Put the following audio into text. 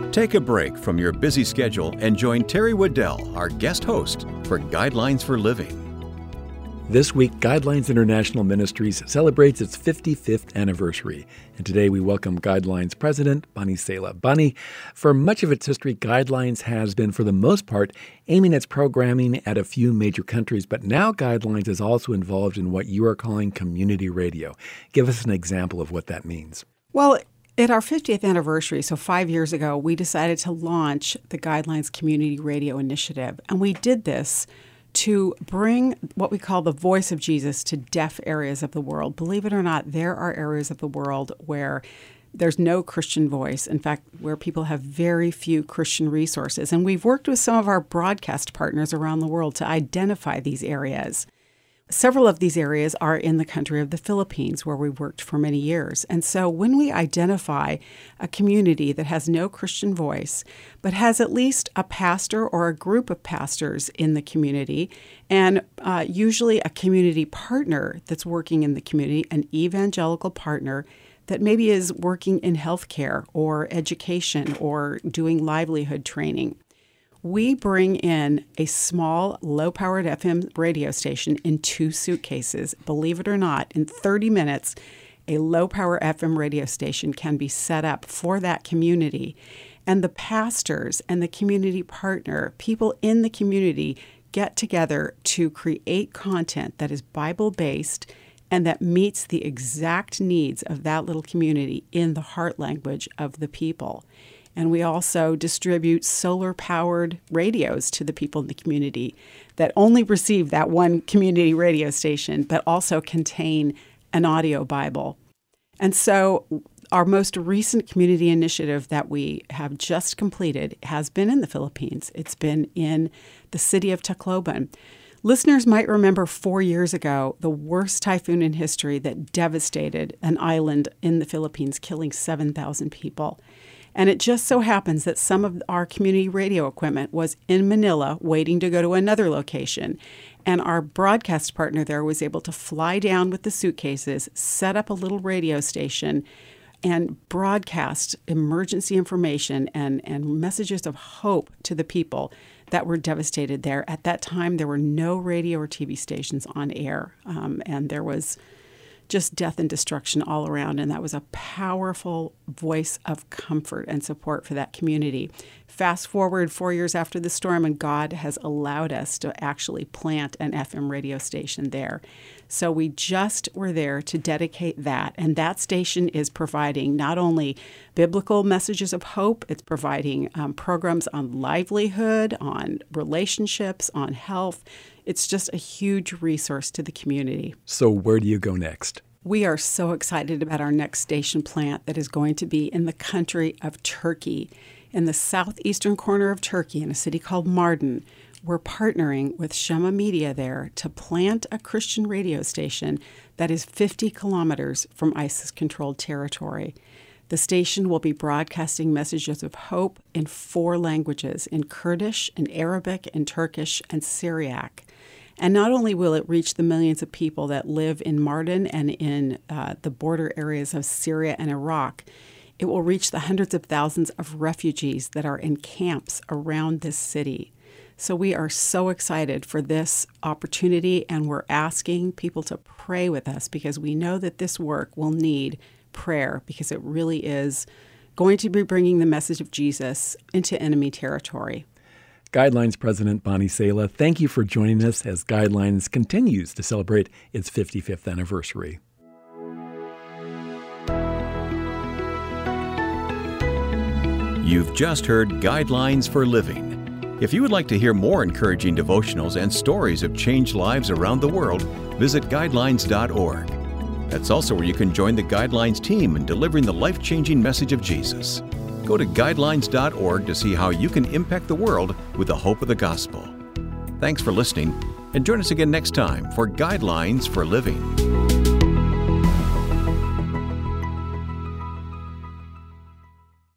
Take a break from your busy schedule and join Terry Waddell, our guest host, for Guidelines for Living. This week, Guidelines International Ministries celebrates its 55th anniversary. And today we welcome Guidelines President Bonnie Sala. Bonnie, for much of its history, Guidelines has been, for the most part, aiming its programming at a few major countries. But now Guidelines is also involved in what you are calling community radio. Give us an example of what that means. Well, at our 50th anniversary, so 5 years ago, we decided to launch the Guidelines Community Radio Initiative. And we did this to bring what we call the voice of Jesus to deaf areas of the world. Believe it or not, there are areas of the world where there's no Christian voice. In fact, where people have very few Christian resources. And we've worked with some of our broadcast partners around the world to identify these areas. Several of these areas are in the country of the Philippines, where we've worked for many years. And so when we identify a community that has no Christian voice, but has at least a pastor or a group of pastors in the community, and usually a community partner that's working in the community, an evangelical partner that maybe is working in healthcare or education or doing livelihood training, we bring in a small, low-powered FM radio station in 2 suitcases. Believe it or not, in 30 minutes, a low-power FM radio station can be set up for that community. And the pastors and the community partner, people in the community, get together to create content that is Bible-based and that meets the exact needs of that little community in the heart language of the people. And we also distribute solar-powered radios to the people in the community that only receive that one community radio station, but also contain an audio Bible. And so our most recent community initiative that we have just completed has been in the Philippines. It's been in the city of Tacloban. Listeners might remember 4 years ago the worst typhoon in history that devastated an island in the Philippines, killing 7,000 people. And it just so happens that some of our community radio equipment was in Manila waiting to go to another location. And our broadcast partner there was able to fly down with the suitcases, set up a little radio station, and broadcast emergency information and messages of hope to the people that were devastated there. At that time, there were no radio or TV stations on air, and there was just death and destruction all around. And that was a powerful voice of comfort and support for that community. Fast forward 4 years after the storm, and God has allowed us to actually plant an FM radio station there. So we just were there to dedicate that. And that station is providing not only biblical messages of hope, it's providing programs on livelihood, on relationships, on health. It's just a huge resource to the community. So where do you go next? We are so excited about our next station plant that is going to be in the country of Turkey, in the southeastern corner of Turkey, in a city called Mardin. We're partnering with Shema Media there to plant a Christian radio station that is 50 kilometers from ISIS-controlled territory. The station will be broadcasting messages of hope in 4 languages, in Kurdish, in Arabic, in Turkish, and Syriac. And not only will it reach the millions of people that live in Mardin and in the border areas of Syria and Iraq, it will reach the hundreds of thousands of refugees that are in camps around this city. So we are so excited for this opportunity, and we're asking people to pray with us because we know that this work will need prayer because it really is going to be bringing the message of Jesus into enemy territory. Guidelines President Bonnie Sala, thank you for joining us as Guidelines continues to celebrate its 55th anniversary. You've just heard Guidelines for Living. If you would like to hear more encouraging devotionals and stories of changed lives around the world, visit guidelines.org. That's also where you can join the Guidelines team in delivering the life-changing message of Jesus. Go to guidelines.org to see how you can impact the world with the hope of the gospel. Thanks for listening, and join us again next time for Guidelines for Living.